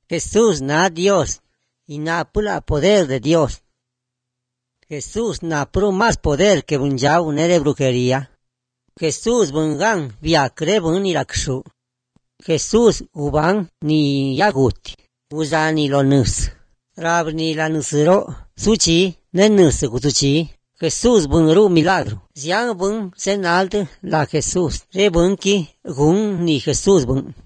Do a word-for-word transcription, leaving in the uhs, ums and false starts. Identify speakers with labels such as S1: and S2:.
S1: Jesús na Dios y na pura poder de Dios. Jesús na puro más poder que bunjau nere brujería. Jesús bungan via crebun ni rakshu. Jesús uban ni yaguti. Uza ni lo nus. Rab ni la nusro. Suchi ne nus gutuchi. Jesús bunru milagro. Ziang bun senalt la Jesús. Re bunki gun ni Jesús bun.